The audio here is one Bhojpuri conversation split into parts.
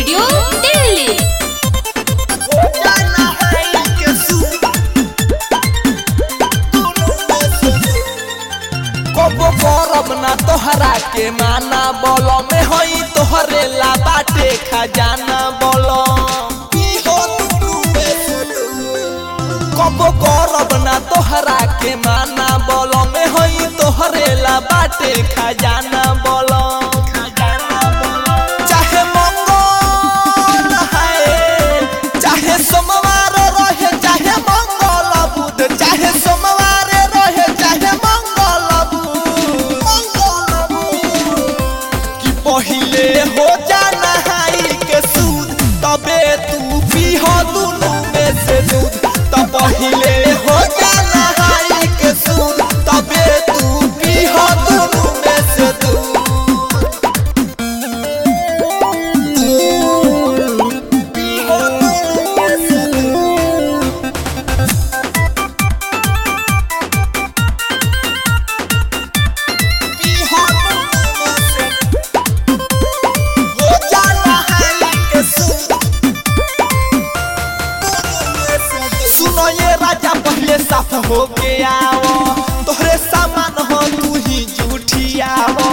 स्टूडियो दिल्ली। कबो करब ना तोहरा के माना बोलो में होई तोहरे ला बाटे खजाना बोलो। कबो करब ना तोहरा के माना बोलो में होई तोहरे ला बाटे खजाना बोलो। चाहे मंगल है चाहे सोमवार रहे चाहे मंगल बुध चाहे सोमवार रहे चाहे मंगल कि पहिले हो जा नहाई के सूद तबे तू पीह दुनू में से दूध। तब पहिले हो जा नहाई के सूद तबे तू पीह दुनू में से दूध। सुनो ये राजा पहले साफ हो के आओ तोहरे सामान हो तू ही झूठी आओ।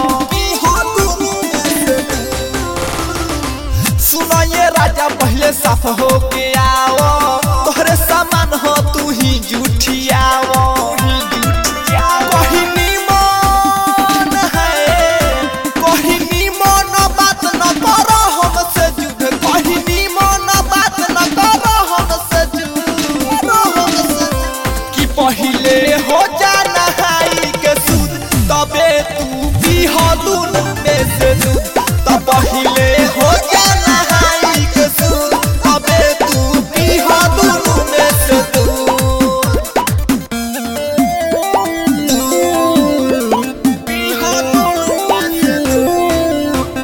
सुनो ये राजा पहले साफ हो के आओ तोहरे सामान हो तू ही झूठी आओ। कहीं निमन है कहीं निमन बात न करो हमसे जुद कहीं निमन बात न करो हमसे जुद। कि पहिले हो जा नहाई के सूद तबे तू पीह दुनू में से दूध। तब पहिले हो जा नहाई के सूद तबे तू पीह दुनू में से दूध। पीह दुनू में से दूध।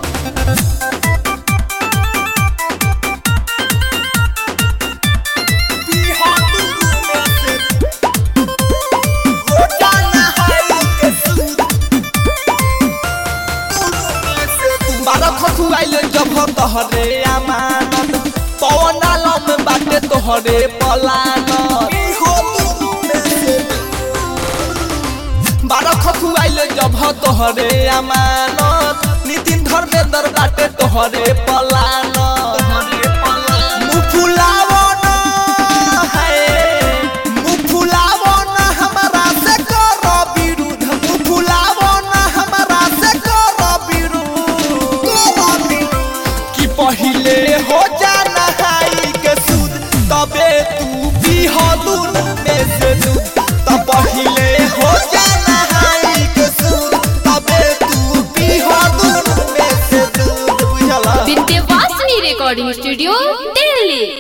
पीह दुनू में से दूध। हो जा नहाई के सूद बारह खुआइले जब तोहरे अमानत पवन आलम बाटे तोहरे पलानत। बारह खुआइले जब तोहरे अमानत नितिन धर्मेंद्र बाटे तोहरे पलानत।